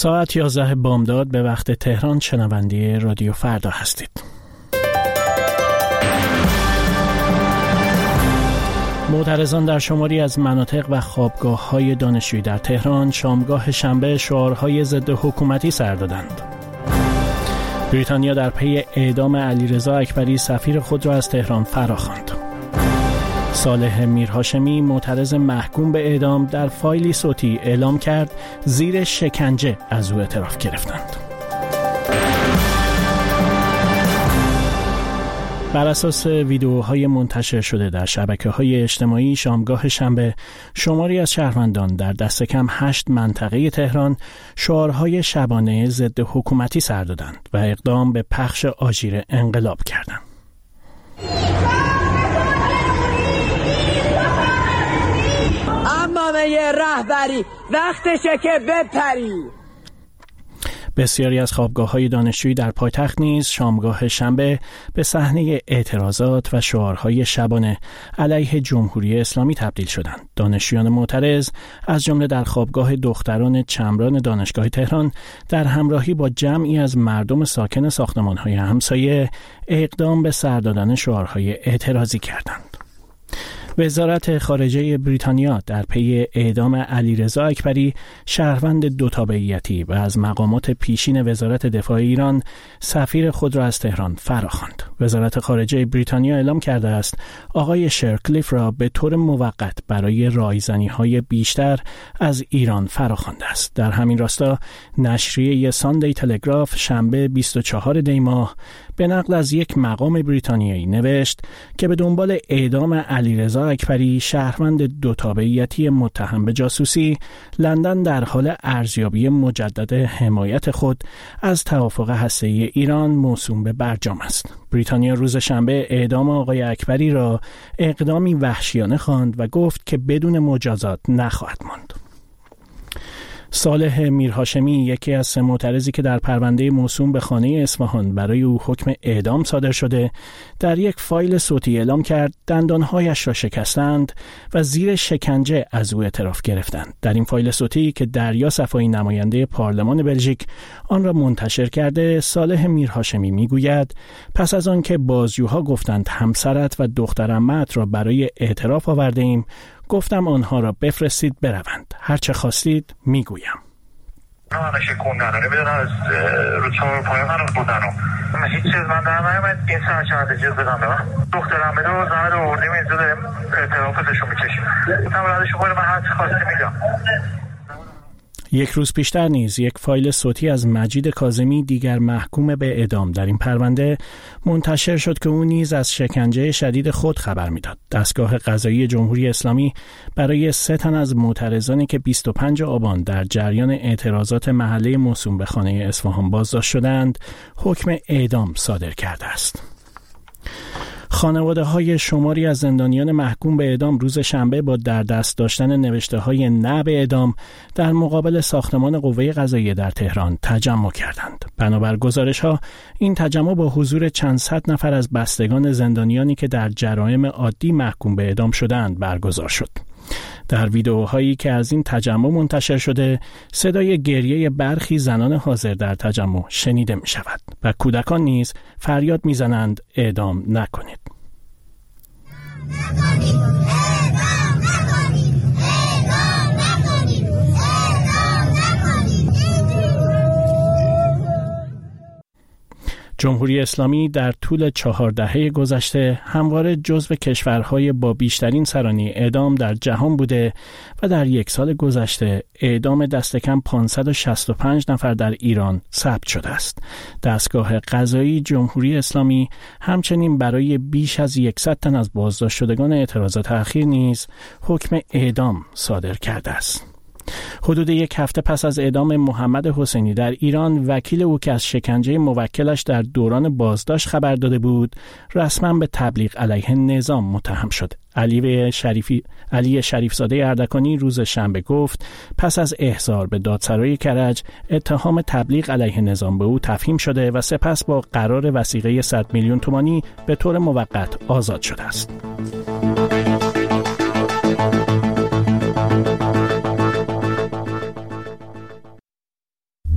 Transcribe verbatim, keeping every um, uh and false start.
ساعت یازده بامداد به وقت تهران شنونده رادیو فردا هستید. معترضان در شماری از مناطق و خوابگاه‌های دانشجویی در تهران شامگاه شنبه شعارهای ضد حکومتی سر دادند. بریتانیا در پی اعدام علیرضا اکبری سفیر خود را از تهران فراخواند. صالح میرهاشمی معترض محکوم به اعدام در فایلی صوتی اعلام کرد زیر شکنجه از او اعتراف گرفتند. بر اساس ویدیوهای منتشر شده در شبکه‌های اجتماعی شامگاه شنبه شماری از شهروندان در دست کم هشت منطقه تهران شعارهای شبانه ضد حکومتی سر دادند و اقدام به پخش آژیر انقلاب کردند. امامه رهبری وقتشه که بپری. بسیاری از خوابگاه‌های دانشجویی در پایتخت نیز شامگاه شنبه به صحنه اعتراضات و شعارهای شبانه علیه جمهوری اسلامی تبدیل شدند. دانشجویان معترض از جمله در خوابگاه دختران چمران دانشگاه تهران در همراهی با جمعی از مردم ساکن ساختمان‌های همسایه اقدام به سر دادن شعارهای اعتراضی کردند. وزارت خارجه بریتانیا در پی اعدام علیرضا اکبری شهروند دو تابعیتی و از مقامات پیشین وزارت دفاع ایران سفیر خود را از تهران فراخواند. وزارت خارجه بریتانیا اعلام کرده است آقای شرکلیف را به طور موقت برای رایزنی‌های بیشتر از ایران فراخوانده است. در همین راستا نشریه ساندی تلگراف شنبه بیست و چهارم دی ماه به نقل از یک مقام بریتانیایی نوشت که به دنبال اعدام علیرضا اکبری شهروند دو تابعیتی متهم به جاسوسی، لندن در حال ارزیابی مجدد حمایت خود از توافق هسته‌ای ایران موسوم به برجام است. بریتانیا روز شنبه اعدام آقای اکبری را اقدامی وحشیانه خواند و گفت که بدون مجازات نخواهد ماند. صالح میرهاشمی یکی از سه معترضی که در پرونده موسوم به خانه اصفهان برای او حکم اعدام صادر شده در یک فایل صوتی اعلام کرد دندانهایش را شکستند و زیر شکنجه از او اعتراف گرفتند. در این فایل صوتی که دریا صفایی نماینده پارلمان بلژیک آن را منتشر کرده، صالح میرهاشمی میگوید پس از آن که بازجوها گفتند همسرت و دختر عمه‌ات را برای اعتراف آورده ایم، گفتم آنها را بفرستید بروند. هر چه خواستید میگویم. همه شکوندن رو نمیدونم از رو چهار پای من رو بودن و هیچ چیز من در نمید این سر چند جیز بدم به من دخترم بده و زمه رو اردیم اینجا داریم اعترافزشو میکشیم گفتم ردشو باید من هر چی خواستی میگم. یک روز پیشتر نیز یک فایل صوتی از مجید کاظمی دیگر محکوم به اعدام در این پرونده منتشر شد که او نیز از شکنجه شدید خود خبر میداد. دستگاه قضایی جمهوری اسلامی برای سه تن از معترضانی که بیست و پنجم آبان در جریان اعتراضات محله موسوم به خانه اصفهان بازداشت شدند حکم اعدام صادر کرده است. خانواده های شماری از زندانیان محکوم به اعدام روز شنبه با در دست داشتن نوشته های نه به اعدام در مقابل ساختمان قوه قضاییه در تهران تجمع کردند. بنابر گزارش ها این تجمع با حضور چند صد نفر از بستگان زندانیانی که در جرایم عادی محکوم به اعدام شدند برگزار شد. در ویدئوهایی که از این تجمع منتشر شده صدای گریه برخی زنان حاضر در تجمع شنیده می شود و کودکان نیز فریاد می زنند اعدام نکنید. جمهوری اسلامی در طول چهار دهه گذشته همواره جزو کشورهای با بیشترین سرانی اعدام در جهان بوده و در یک سال گذشته اعدام دست کم پانصد و شصت و پنج نفر در ایران ثبت شده است. دستگاه قضایی جمهوری اسلامی همچنین برای بیش از صد تن از بازداشت شدگان اعتراضات اخیر نیز حکم اعدام صادر کرده است. حدود یک هفته پس از اعدام محمد حسینی در ایران، وکیل او که از شکنجه موکلش در دوران بازداشت خبر داده بود، رسما به تبلیغ علیه نظام متهم شد. علی شریفی علی شریفزاده اردکانی روز شنبه گفت پس از احضار به دادسرای کرج اتهام تبلیغ علیه نظام به او تفهیم شده و سپس با قرار وثیقه صد میلیون تومانی به طور موقت آزاد شده است.